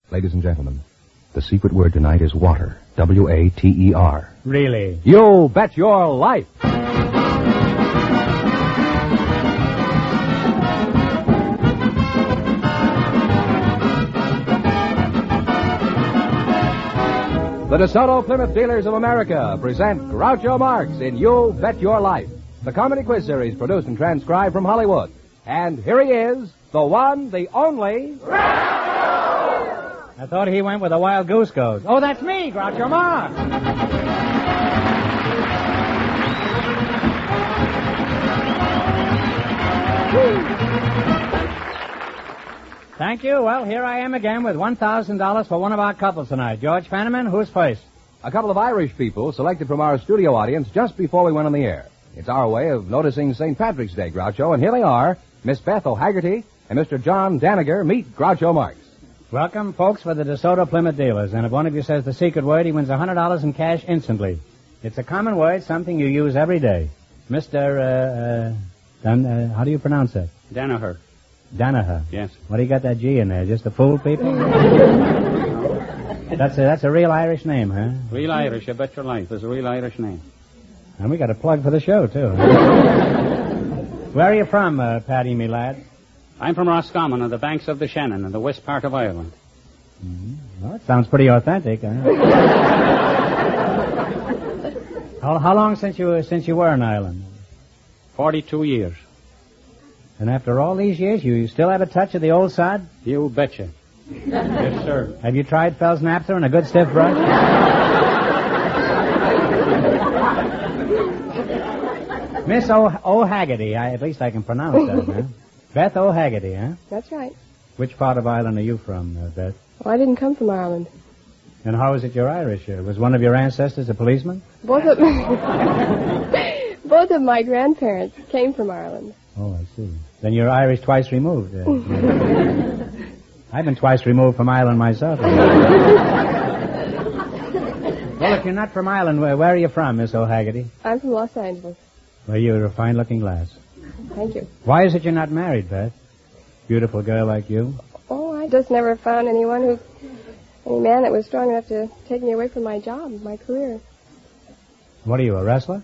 Ladies and gentlemen, the secret word tonight is water. W-A-T-E-R. Really? You bet your life! The DeSoto Plymouth Dealers of America present Groucho Marx in You Bet Your Life, the comedy quiz series produced and transcribed from Hollywood. And here he is, the one, the only... I thought he went with a wild goose goes. Oh, that's me, Groucho Marx. Thank you. Well, here I am again with $1,000 for one of our couples tonight. George Fenneman, who's first? A couple of Irish people selected from our studio audience just before we went on the air. It's our way of noticing St. Patrick's Day, Groucho, and here they are, Miss Beth O'Haggerty and Mr. John Daniger. Meet Groucho Marx. Welcome, folks, for the DeSoto Plymouth Dealers. And if one of you says the secret word, he wins $100 in cash instantly. It's a common word, something you use every day. Mr. how do you pronounce that? Danaher. Danaher. Yes. What do you got that G in there? Just to fool people? That's a real Irish name, huh? Real Irish, you bet your life. It's a real Irish name. And we got a plug for the show, too. Where are you from, Paddy, me lad? I'm from Roscommon on the banks of the Shannon in the west part of Ireland. Mm-hmm. Well, it sounds pretty authentic, huh? How long since you were in Ireland? 42 years. And after all these years, you still have a touch of the old sod? You betcha. Yes, sir. Have you tried Fell's Naphtha and a good stiff brush? Miss O'Haggerty, at least I can pronounce that, huh? Beth O'Haggerty, huh? That's right. Which part of Ireland are you from, Beth? Well, I didn't come from Ireland. And how is it you're Irish? Was one of your ancestors a policeman? Both of my grandparents came from Ireland. Oh, I see. Then you're Irish twice removed. I've been twice removed from Ireland myself. Well, if you're not from Ireland, where are you from, Miss O'Haggerty? I'm from Los Angeles. Well, you're a fine-looking lass. Thank you. Why is it you're not married, Beth? Beautiful girl like you. Oh, I just never found any man that was strong enough to take me away from my job, my career. What are you, a wrestler?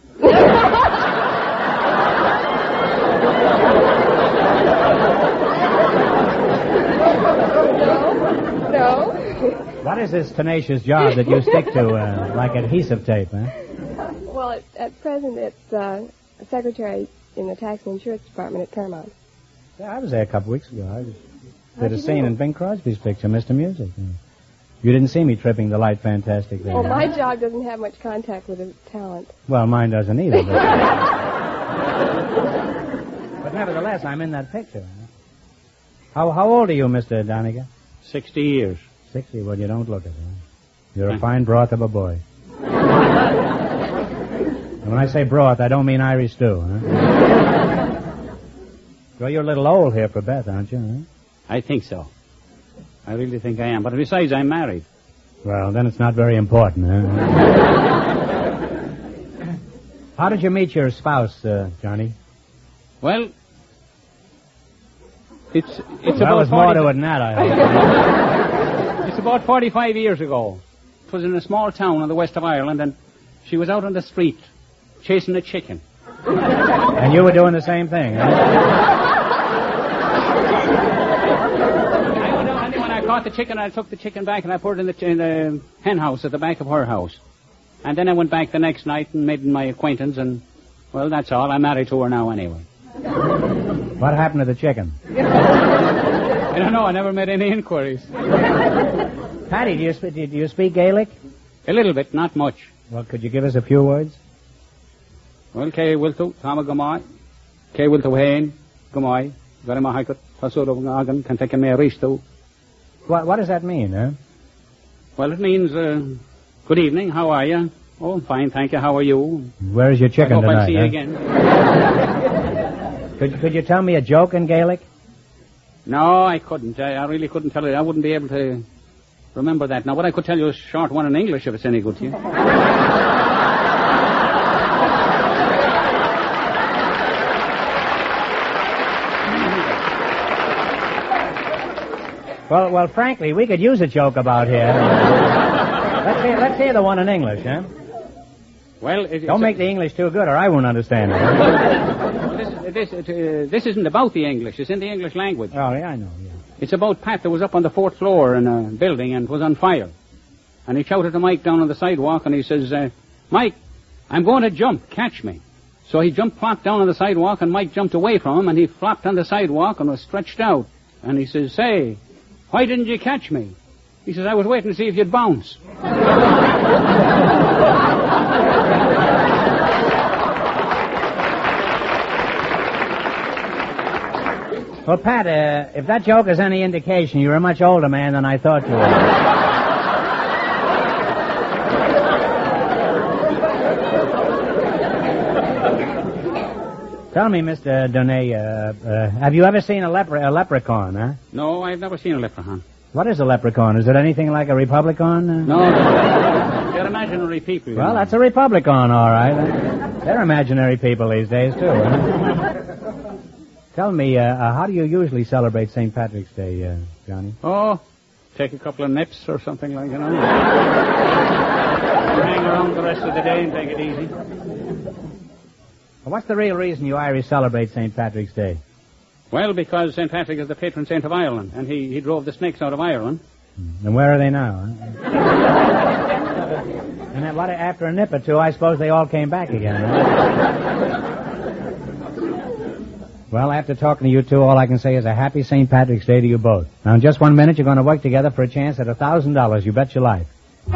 No. What is this tenacious job that you stick to like adhesive tape, huh? Well, at present, it's secretary in the tax and insurance department at Paramount. Yeah, I was there a couple weeks ago. I did a scene in Bing Crosby's picture, Mr. Music. You didn't see me tripping the light fantastic there. Well, my job doesn't have much contact with the talent. Well, mine doesn't either. But nevertheless, I'm in that picture. How old are you, Mr. Doniger? 60 years. 60? Well, you don't look it, huh? You're a fine broth of a boy. And when I say broth, I don't mean Irish stew, huh? Well, you're a little old here for Beth, aren't you, huh? I think so. I really think I am. But besides, I'm married. Well, then it's not very important, huh? How did you meet your spouse, Johnny? Well, it's well, about... there's more to it than that, I hope. It's about 45 years ago. It was in a small town in the west of Ireland, and she was out on the street chasing a chicken. And you were doing the same thing, huh? And when I caught the chicken, I took the chicken back and I put it in the hen house at the back of her house. And then I went back the next night and made my acquaintance, and, well, that's all. I'm married to her now anyway. What happened to the chicken? I don't know. I never made any inquiries. Patty, do you speak Gaelic? A little bit, not much. Well, could you give us a few words? Well, K. Wiltu, Tama Gamai, K. Wiltu Hain, Gamai, Garima Haikut, Tasur of Nagan, can take a Risto. What does that mean, huh? Well, it means, good evening, how are you? Oh, I'm fine, thank you, how are you? Where's your chicken tonight? I hope I'll see you again. Could you tell me a joke in Gaelic? No, I couldn't. I really couldn't tell you. I wouldn't be able to remember that. Now, what I could tell you is a short one in English, if it's any good to you. Well, frankly, we could use a joke about here. Let's hear the one in English, huh? Well, Don't make the English too good, or I won't understand it. This isn't about the English. It's in the English language. Oh, yeah, I know, yeah. It's about Pat that was up on the 4th floor in a building and was on fire. And he shouted to Mike down on the sidewalk, and he says, Mike, I'm going to jump. Catch me. So he flopped down on the sidewalk, and Mike jumped away from him, and he flopped on the sidewalk and was stretched out. And he says, say, why didn't you catch me? He says, I was waiting to see if you'd bounce. Well, Pat, if that joke is any indication, you're a much older man than I thought you were. Tell me, Mr. Donay, have you ever seen a leprechaun, huh? No, I've never seen a leprechaun. What is a leprechaun? Is it anything like a Republican? No. They're imaginary people. Well, that's a Republican, all right. They're imaginary people these days, too. Huh? Tell me, how do you usually celebrate St. Patrick's Day, Johnny? Oh, take a couple of nips or something like that. Hang around the rest of the day and take it easy. Well, what's the real reason you Irish celebrate St. Patrick's Day? Well, because St. Patrick is the patron saint of Ireland, and he drove the snakes out of Ireland. And where are they now? Huh? And after a nip or two, I suppose they all came back again. Huh? Well, after talking to you two, all I can say is a happy St. Patrick's Day to you both. Now, in just 1 minute, you're going to work together for a chance at $1,000. You bet your life.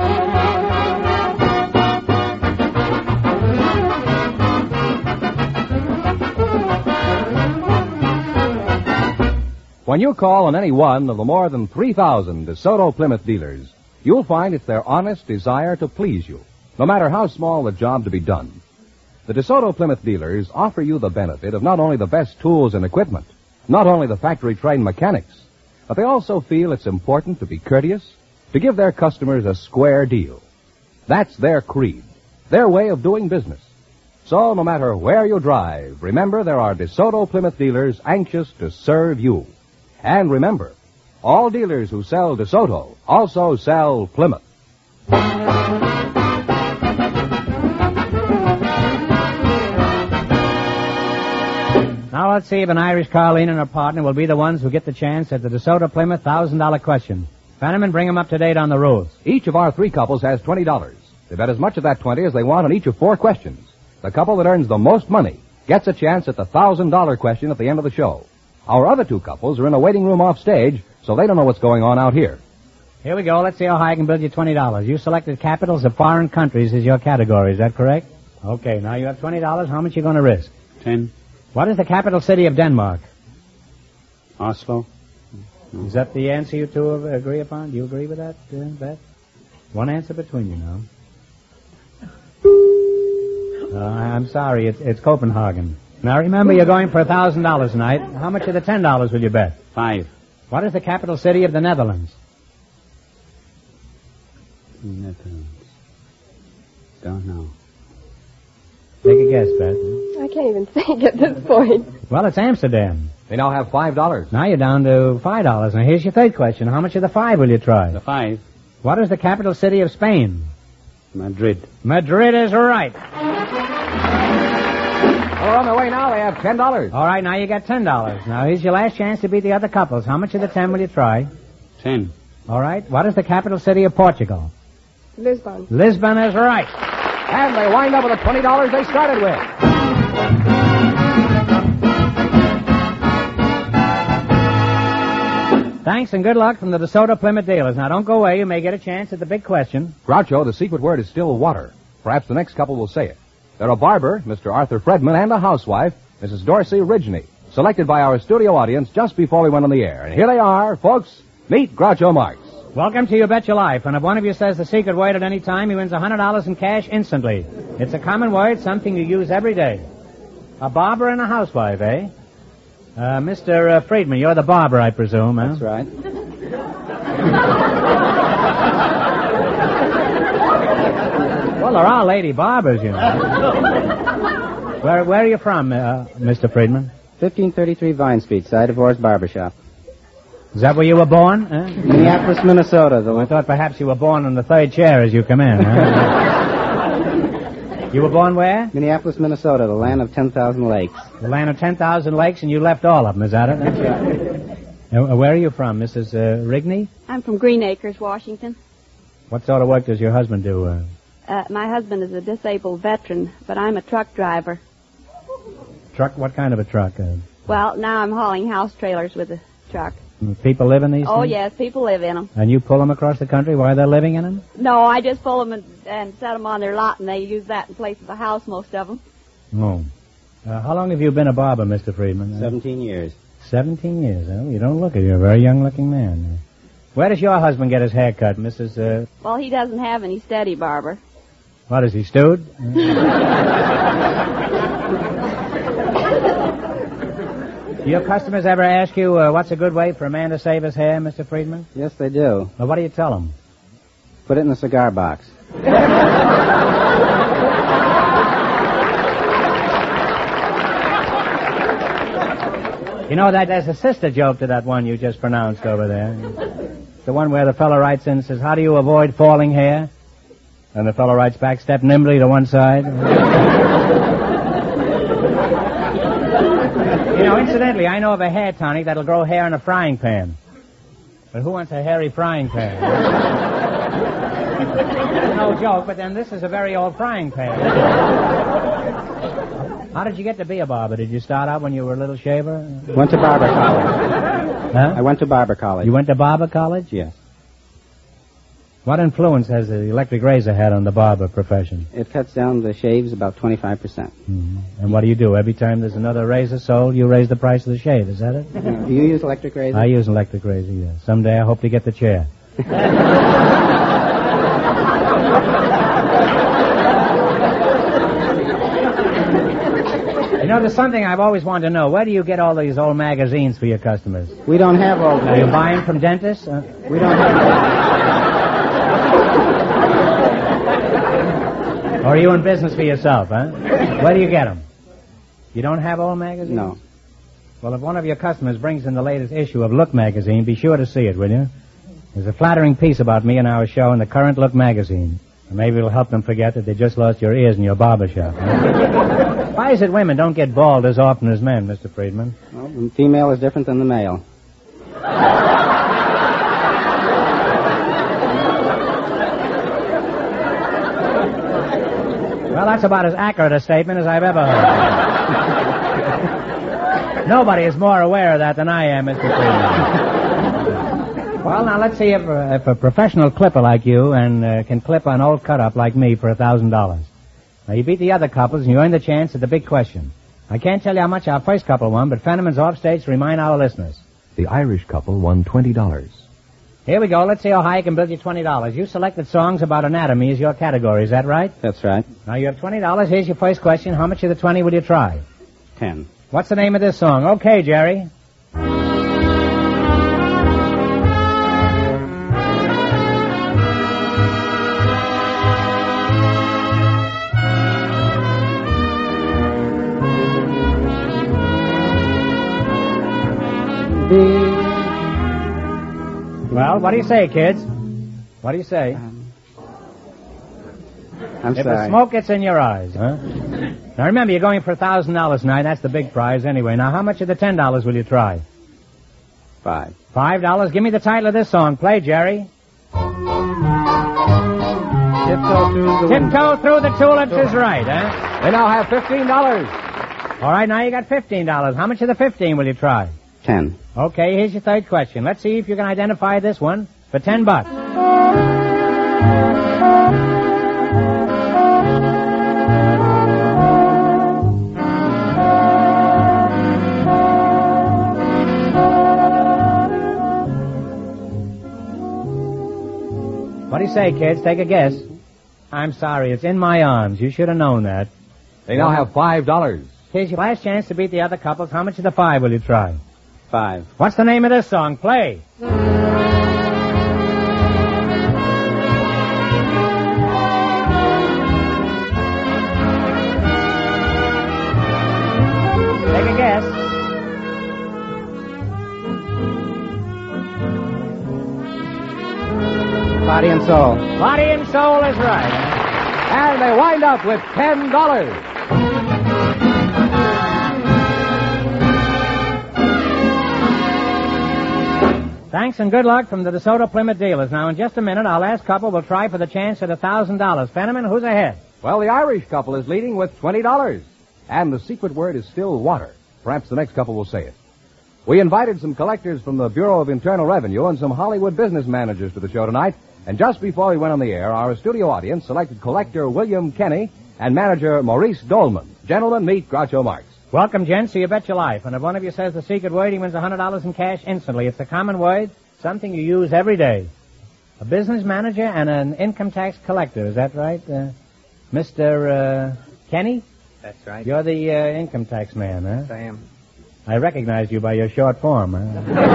When you call on any one of the more than 3,000 DeSoto Plymouth dealers, you'll find it's their honest desire to please you, no matter how small the job to be done. The DeSoto Plymouth dealers offer you the benefit of not only the best tools and equipment, not only the factory-trained mechanics, but they also feel it's important to be courteous, to give their customers a square deal. That's their creed, their way of doing business. So no matter where you drive, remember there are DeSoto Plymouth dealers anxious to serve you. And remember, all dealers who sell DeSoto also sell Plymouth. Now let's see if an Irish Carleen and her partner will be the ones who get the chance at the DeSoto Plymouth $1,000 question. Fenneman, bring them up to date on the rules. Each of our three couples has $20. They bet as much of that 20 as they want on each of 4 questions. The couple that earns the most money gets a chance at the $1,000 question at the end of the show. Our other 2 couples are in a waiting room off stage, so they don't know what's going on out here. Here we go. Let's see how high I can build you $20. You selected capitals of foreign countries as your category. Is that correct? Okay, now you have $20. How much are you going to risk? 10. What is the capital city of Denmark? Oslo. Is that the answer you two agree upon? Do you agree with that, Beth? One answer between you now. I'm sorry, it's Copenhagen. Now remember, you're going for $1,000 tonight. How much of the $10 will you bet? 5. What is the capital city of the Netherlands? Netherlands. Don't know. Take a guess, Beth. I can't even think at this point. Well, it's Amsterdam. They now have $5. Now you're down to $5. Now here's your third question. How much of the 5 will you try? The 5. What is the capital city of Spain? Madrid. Madrid is right. Well, on their way now, they have $10. All right, now you got $10. Now here's your last chance to beat the other couples. How much of the 10 will you try? 10. All right. What is the capital city of Portugal? Lisbon. Lisbon is right. And they wind up with the $20 they started with. Thanks and good luck from the DeSoto Plymouth dealers. Now don't go away. You may get a chance at the big question. Groucho, the secret word is still water. Perhaps the next couple will say it. They're a barber, Mr. Arthur Fredman, and a housewife, Mrs. Dorsey Ridgely, selected by our studio audience just before we went on the air. And here they are, folks. Meet Groucho Marx. Welcome to You Bet Your Life. And if one of you says the secret word at any time, he wins $100 in cash instantly. It's a common word, something you use every day. A barber and a housewife, eh? Mr. Friedman, you're the barber, I presume, huh? That's right. Well, there are lady barbers, you know. Where are you from, Mr. Friedman? 1533 Vine Street, side of Orr's Barbershop. Is that where you were born? Huh? Minneapolis, Minnesota. I thought perhaps you were born on the third chair as you come in. Huh? You were born where? Minneapolis, Minnesota, the land of 10,000 lakes. The land of 10,000 lakes, and you left all of them, is that it? That's right. Where are you from, Mrs. Rigney? I'm from Green Acres, Washington. What sort of work does your husband do? My husband is a disabled veteran, but I'm a truck driver. Truck? What kind of a truck? Well, now I'm hauling house trailers with a truck. People live in these Oh, things? yes, people live in them. And you pull them across the country while they're living in them? No, I just pull them and set them on their lot, and they use that in place of a house, most of them. Oh. How long have you been a barber, Mr. Friedman? 17 years. 17 years, huh? You don't look it. You're a very young-looking man. Where does your husband get his hair cut, Mrs. Well, he doesn't have any steady barber. What, is he stewed? Do your customers ever ask you what's a good way for a man to save his hair, Mr. Friedman? Yes, they do. Well, what do you tell them? Put it in the cigar box. You know, that there's a sister joke to that one you just pronounced over there. The one where the fellow writes in and says, how do you avoid falling hair? And the fellow writes back, step nimbly to one side. You know, incidentally, I know of a hair tonic that'll grow hair in a frying pan. But who wants a hairy frying pan? No joke, but then this is a very old frying pan. How did you get to be a barber? Did you start out when you were a little shaver? Went to barber college. Huh? I went to barber college. You went to barber college? Yes. What influence has the electric razor had on the barber profession? It cuts down the shaves about 25%. Mm-hmm. And what do? Every time there's another razor sold, you raise the price of the shave, is that it? Do you use electric razor? I use an electric razor, yes. Someday I hope to get the chair. You know, there's something I've always wanted to know. Where do you get all these old magazines for your customers? We don't have old Are you buying them from dentists? We don't have... Or are you in business for yourself, huh? Where do you get them? You don't have old magazines? No. Well, if one of your customers brings in the latest issue of Look magazine, be sure to see it, will you? There's a flattering piece about me and our show in the current Look magazine. Maybe it'll help them forget that they just lost your ears in your barber shop. Huh? Why is it women don't get bald as often as men, Mr. Friedman? Well, the female is different than the male. Well, that's about as accurate a statement as I've ever heard. Nobody is more aware of that than I am, Mr. Friedman. Well, now, let's see if a professional clipper like you can clip an old cut-up like me for $1,000. Now, you beat the other couples, and you earn the chance at the big question. I can't tell you how much our first couple won, but Fenneman's offstage to remind our listeners. The Irish couple won $20. Here we go. Let's see how high I can build you $20. You selected songs about anatomy as your category. Is that right? That's right. Now, you have $20. Here's your first question. How much of the 20 will you try? 10. What's the name of this song? Okay, Jerry. Well, what do you say, kids? What do you say? I'm If sorry. the smoke gets in your eyes, huh? Now remember, you're going for $1,000 tonight. That's the big prize anyway. Now, how much of the $10 will you try? 5. $5. Give me the title of this song. Play, Jerry. Tiptoe Through the Tulips is right, huh? They now have $15. All right, now you got $15. How much of the 15 will you try? 10. Okay, here's your third question. Let's see if you can identify this one for $10. What do you say, kids? Take a guess. I'm sorry, it's In My Arms. You should have known that. They now have $5. Here's your last chance to beat the other couples. How much of the 5 will you try? 5. What's the name of this song? Play. Take a guess. Body and soul. Body and soul is right. And they wind up with $10. Thanks and good luck from the DeSoto Plymouth dealers. Now, in just a minute, our last couple will try for the chance at $1,000. Fenneman, who's ahead? Well, the Irish couple is leading with $20. And the secret word is still water. Perhaps the next couple will say it. We invited some collectors from the Bureau of Internal Revenue and some Hollywood business managers to the show tonight. And just before we went on the air, our studio audience selected collector William Kenny and manager Maurice Dolman. Gentlemen, meet Groucho Marx. Welcome, gents, to You Bet Your Life. And if one of you says the secret word, he wins $100 in cash instantly. It's a common word, something you use every day. A business manager and an income tax collector. Is that right, Mr. Kenny? That's right. You're the income tax man, huh? Yes, I am. I recognized you by your short form, huh?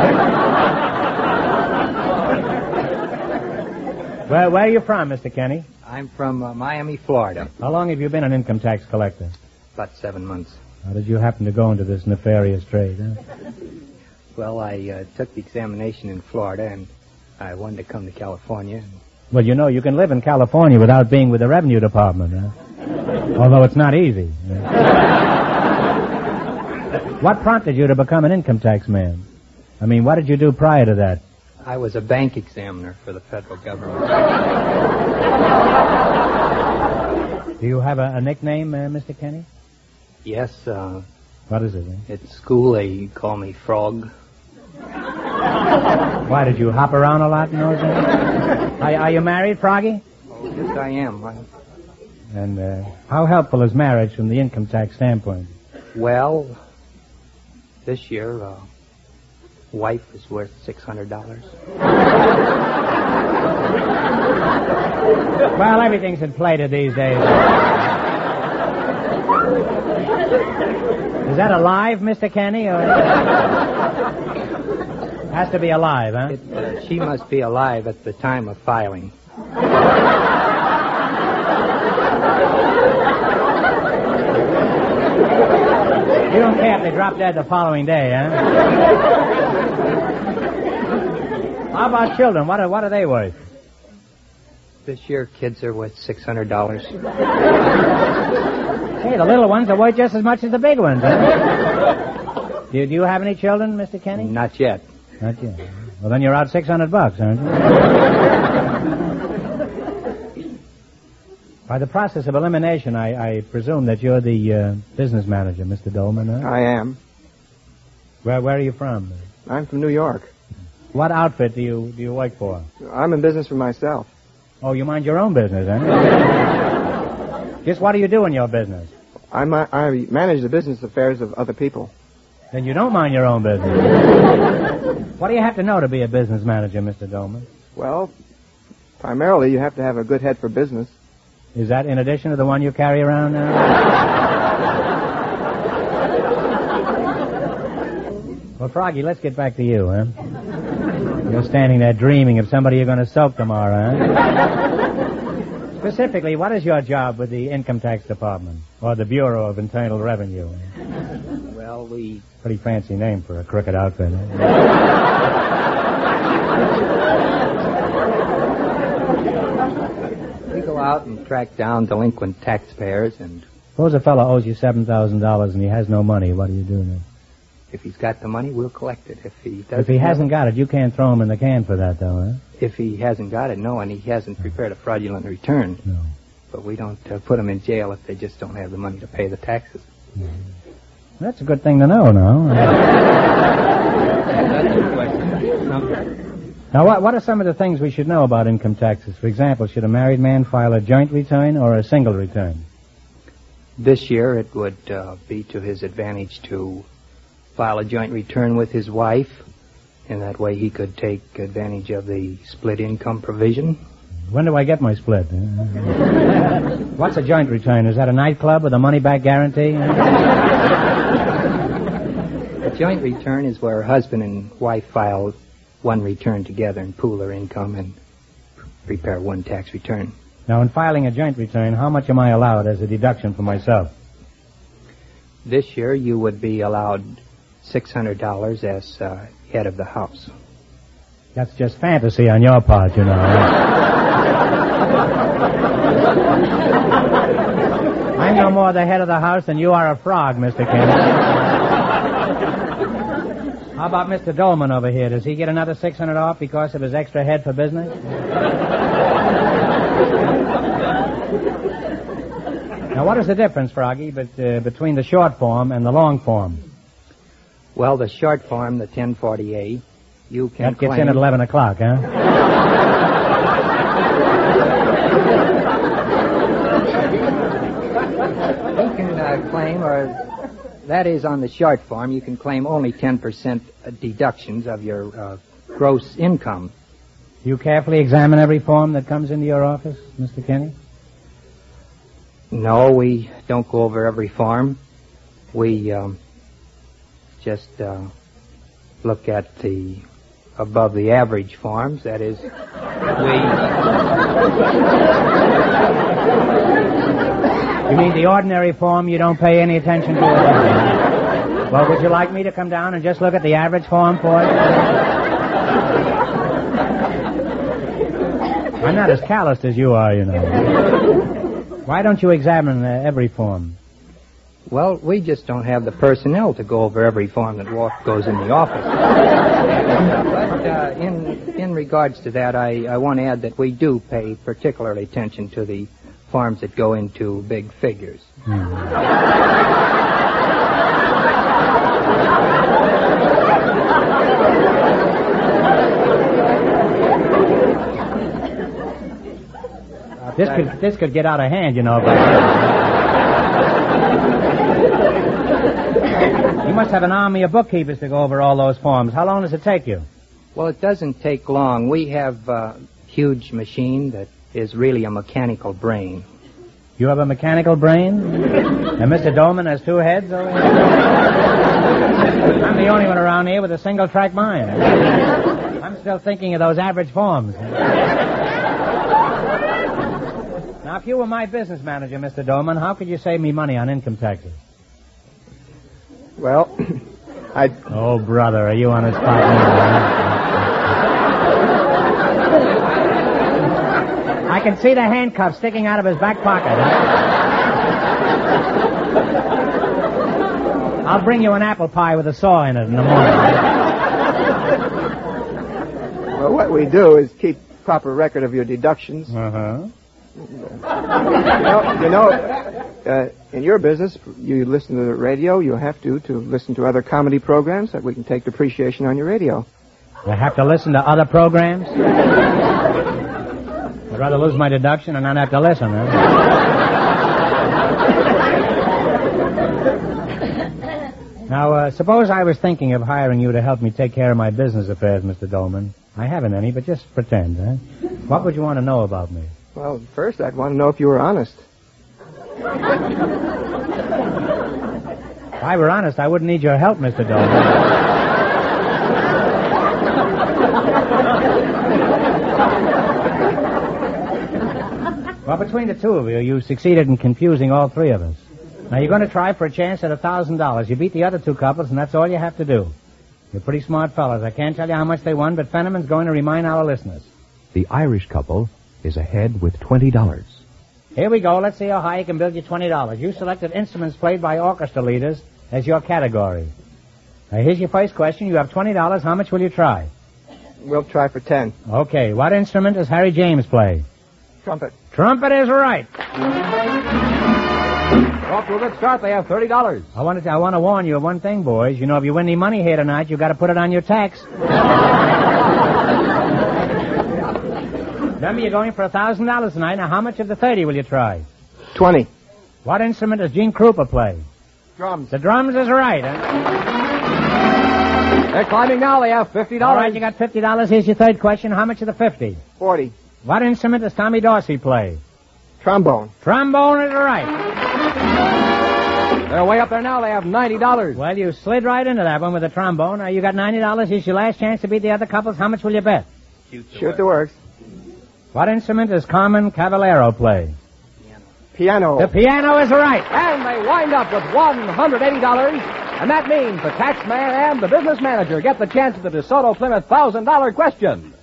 Where are you from, Mr. Kenny? I'm from Miami, Florida. How long have you been an income tax collector? About 7 months. How did you happen to go into this nefarious trade, huh? Well, I took the examination in Florida, and I wanted to come to California. Well, you know, you can live in California without being with the Revenue Department, huh? Although it's not easy. What prompted you to become an income tax man? I mean, what did you do prior to that? I was a bank examiner for the federal government. Do you have a nickname, Mr. Kenny? Yes, What is it? at school they call me Frog. Why, did you hop around a lot in those days? Are you married, Froggy? Yes, I am. And how helpful is marriage from the income tax standpoint? Well, this year, wife is worth $600. Well, everything's inflated these days. Is that alive, Mr. Kenny? Or... Has to be alive, huh? She must be alive at the time of filing. You don't care if they drop dead the following day, huh? How about children? What are they worth? This year, kids are worth $600. Hey, the little ones are worth just as much as the big ones, huh? Do you have any children, Mr. Kenny? Not yet. Not yet. Well, then you're out $600, aren't you? By the process of elimination, I presume that you're the business manager, Mr. Dolman, huh? I am. Where are you from? I'm from New York. What outfit do you work for? I'm in business for myself. Oh, you mind your own business, huh? Just what do you do in your business? I manage the business affairs of other people. Then you don't mind your own business. What do you have to know to be a business manager, Mr. Dolman? Well, primarily you have to have a good head for business. Is that in addition to the one you carry around now? Well, Froggy, let's get back to you, huh? You're standing there dreaming of somebody you're going to soak tomorrow, huh? Specifically, what is your job with the Income Tax Department or the Bureau of Internal Revenue? Well, Pretty fancy name for a crooked outfit, huh? we go out and track down delinquent taxpayers, and Suppose a fellow owes you $7,000 and he has no money. What do you do then? if he's got the money, we'll collect it. If he doesn't, If he hasn't got it, you can't throw him in the can for that, though, huh? If he hasn't got it, no, and he hasn't prepared a fraudulent return. No. But we don't put them in jail if they just don't have the money to pay the taxes. That's a good thing to know, no? That's a question. Now, what are some of the things we should know about income taxes? For example, should a married man file a joint return or a single return? This year, it would be to his advantage to file a joint return with his wife, and that way he could take advantage of the split income provision. When do I get my split? What's a joint return? Is that a nightclub with a money-back guarantee? A joint return is where husband and wife file one return together and pool their income and prepare one tax return. Now, in filing a joint return, how much am I allowed as a deduction for myself? This year, you would be allowed $600 as head of the house. That's just fantasy on your part, you know. I'm no more the head of the house than you are a frog, Mr. Kennedy. How about Mr. Dolman over here? Does he get another $600 off because of his extra head for business? Now, what is the difference, Froggy, between the short form and the long form? Well, the short form, the 1040A, you can That gets claim... in at 11 o'clock, huh? You can claim, or that is on the short form, you can claim only 10% deductions of your gross income. Do you carefully examine every form that comes into your office, Mr. Kenny? No, we don't go over every form. We just look at the above the average forms. That is, You mean the ordinary form you don't pay any attention to? Well, would you like me to come down and just look at the average form for you? I'm not as calloused as you are, you know. Why don't you examine every form? Well, we just don't have the personnel to go over every form that goes in the office. But in regards to that, I want to add that we do pay particular attention to the forms that go into big figures. This could get out of hand, you know. You must have an army of bookkeepers to go over all those forms. How long does it take you? Well, it doesn't take long. We have a huge machine that is really a mechanical brain. You have a mechanical brain? And Mr. Dolman has two heads over here? I'm the only one around here with a single-track mind. I'm still thinking of those average forms. Now, if you were my business manager, Mr. Dolman, how could you save me money on income taxes? Well, Oh, brother, are you on the spot now? I can see the handcuffs sticking out of his back pocket. I'll bring you an apple pie with a saw in it in the morning. Well, what we do is keep proper record of your deductions. Uh-huh. In your business, you listen to the radio. You have to listen to other comedy programs that we can take depreciation on your radio. I have to listen to other programs? I'd rather lose my deduction and not have to listen, huh? Now, suppose I was thinking of hiring you to help me take care of my business affairs, Mr. Dolman. I haven't any, but just pretend, huh? What would you want to know about me? Well, first, I'd want to know if you were honest. If I were honest, I wouldn't need your help, Mr. Dolman. Well, between the two of you, you succeeded in confusing all three of us. Now, you're going to try for a chance at $1,000. You beat the other two couples, and that's all you have to do. You're pretty smart fellas. I can't tell you how much they won, but Fenneman's going to remind our listeners. The Irish couple is ahead with $20. Here we go. Let's see how high you can build your $20. You selected instruments played by orchestra leaders as your category. Now, here's your first question. You have $20. How much will you try? We'll try for 10. Okay. What instrument does Harry James play? Trumpet. Trumpet is right. Off to a good start. They have $30. I want to warn you of one thing, boys. You know, if you win any money here tonight, you've got to put it on your tax. Remember, you're going for $1,000 tonight. Now, how much of the 30 will you try? 20. What instrument does Gene Krupa play? Drums. The drums is right. Huh? They're climbing now. They have $50. All right, you got $50. Here's your third question. How much of the 50? 40. What instrument does Tommy Dorsey play? Trombone. Trombone is right. They're way up there now. They have $90. Well, you slid right into that one with the trombone. Now, you got $90. Here's your last chance to beat the other couples. How much will you bet? Shoot the works. What instrument does Carmen Cavallero play? Piano. The piano is right. And they wind up with $180. And that means the tax man and the business manager get the chance at the DeSoto Plymouth $1,000 question.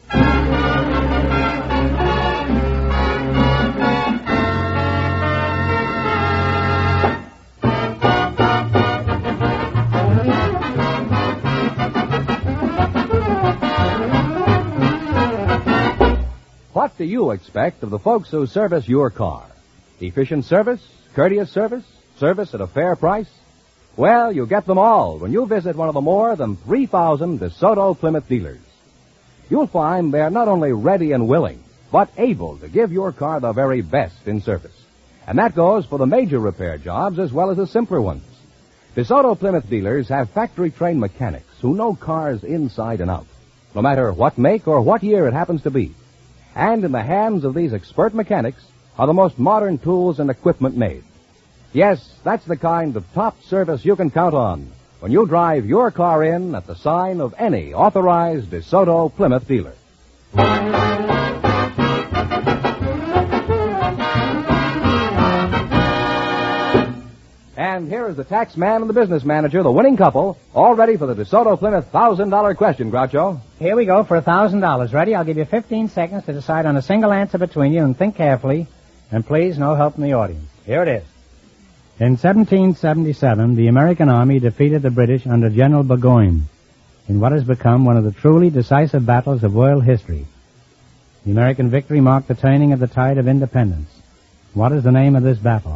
What do you expect of the folks who service your car? Efficient service? Courteous service? Service at a fair price? Well, you get them all when you visit one of the more than 3,000 DeSoto Plymouth dealers. You'll find they're not only ready and willing, but able to give your car the very best in service. And that goes for the major repair jobs as well as the simpler ones. DeSoto Plymouth dealers have factory-trained mechanics who know cars inside and out, no matter what make or what year it happens to be. And in the hands of these expert mechanics are the most modern tools and equipment made. Yes, that's the kind of top service you can count on when you drive your car in at the sign of any authorized DeSoto Plymouth dealer. And here is the tax man and the business manager, the winning couple, all ready for the DeSoto Plymouth $1,000 question, Groucho. Here we go for $1,000. Ready? I'll give you 15 seconds to decide on a single answer between you and think carefully. And please, no help from the audience. Here it is. In 1777, the American Army defeated the British under General Burgoyne in what has become one of the truly decisive battles of world history. The American victory marked the turning of the tide of independence. What is the name of this battle?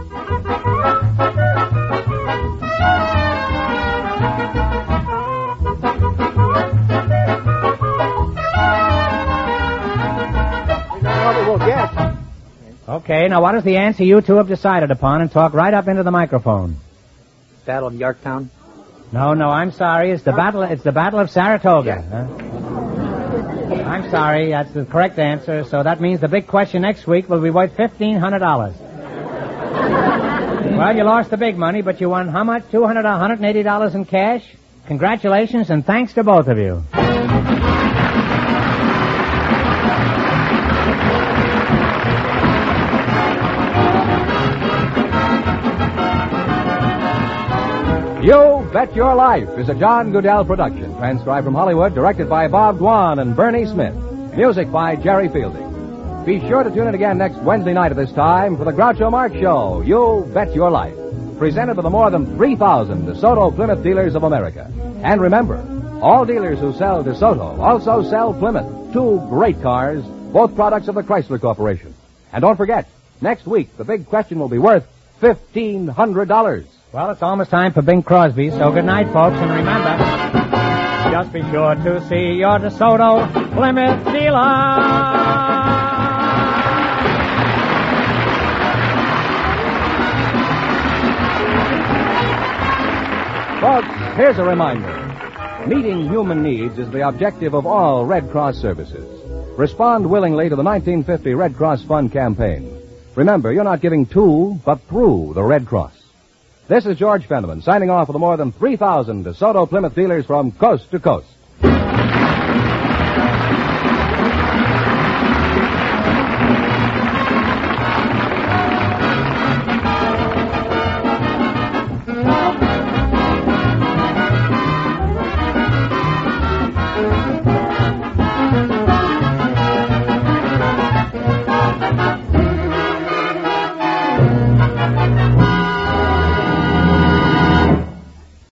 We'll get. Okay, now what is the answer you two have decided upon, and talk right up into the microphone? Battle of Yorktown? No, I'm sorry. It's the Battle of Saratoga. Yeah. Huh? I'm sorry, that's the correct answer. So that means the big question next week will be worth $1,500. Well, you lost the big money, but you won how much? $200, $180 in cash? Congratulations, and thanks to both of you. You Bet Your Life is a John Goodell production, transcribed from Hollywood, directed by Bob Dwan and Bernie Smith. Music by Jerry Fielding. Be sure to tune in again next Wednesday night at this time for the Groucho Marx Show, You Bet Your Life, presented by the more than 3,000 DeSoto Plymouth dealers of America. And remember, all dealers who sell DeSoto also sell Plymouth, two great cars, both products of the Chrysler Corporation. And don't forget, next week the big question will be worth $1,500. Well, it's almost time for Bing Crosby, so good night, folks, and remember, just be sure to see your DeSoto Plymouth dealer. Folks, here's a reminder. Meeting human needs is the objective of all Red Cross services. Respond willingly to the 1950 Red Cross Fund campaign. Remember, you're not giving to, but through the Red Cross. This is George Fenneman signing off for the more than 3,000 DeSoto Plymouth dealers from coast to coast.